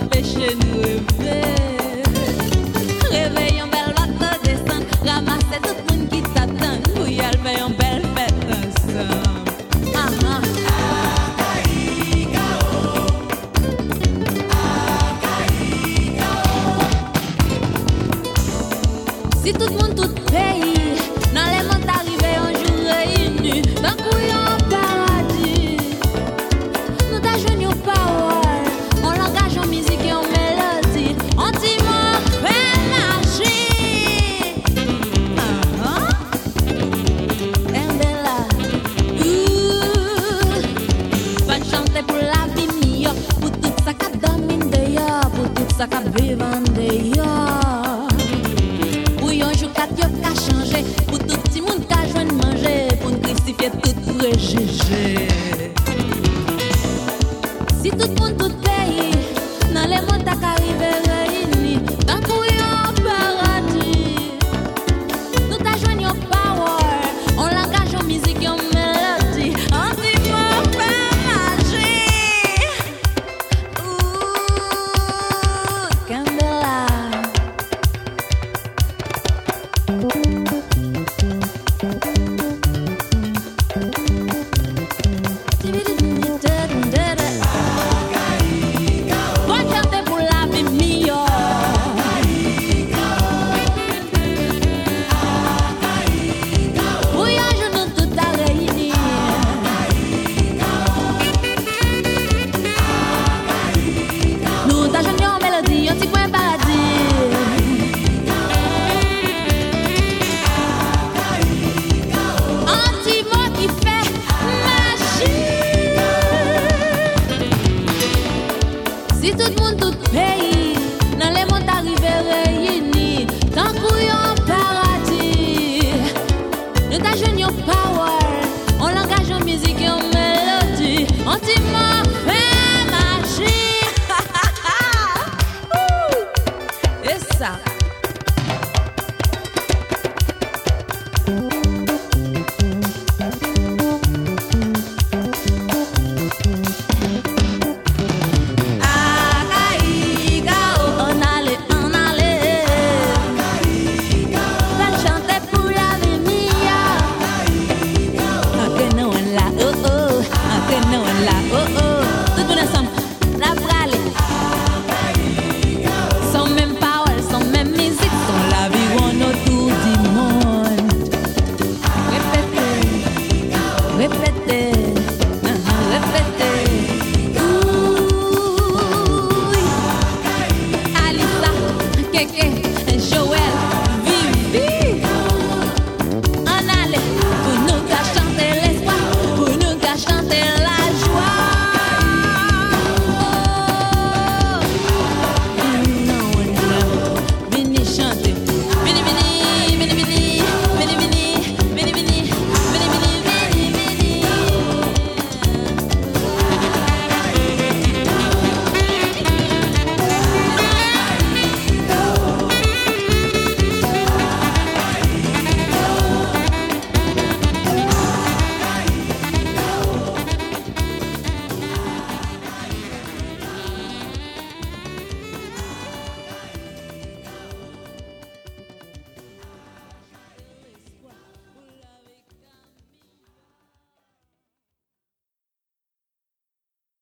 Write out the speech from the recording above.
empêcher nous rêver. Réveillons belle bateau descendre, ramasser tout le monde qui t'attend. Pour y aller faire une belle fête ensemble. Si tout le monde, tout pays, dans les mondes arrivés un jour réunis, d'un coup en paradis, nous t'ajoignons aux paroles, en langage, en musique et en mélodie, en timon, fait magie. Candela, va chanter pour la vie meilleure, pour tout ça qui domine d'ailleurs, pour tout ça qui vit d'ailleurs. Pour tout petit monde qui a joint de manger, pour nous crucifier tout préjugé. Si tout le monde, tout pays, dans les mondes arrivés réunis, dans tout un paradis, nous t'ajoignons aux paroles, en langage, en musique et en mélodie, en timon, fait magie. Candela. Si tout le monde, tout pays, dans les mondes arrivés réunis, tant qu'on en paradis, nous t'ajoignons power, en langage, en musique et en mélodie, en timon.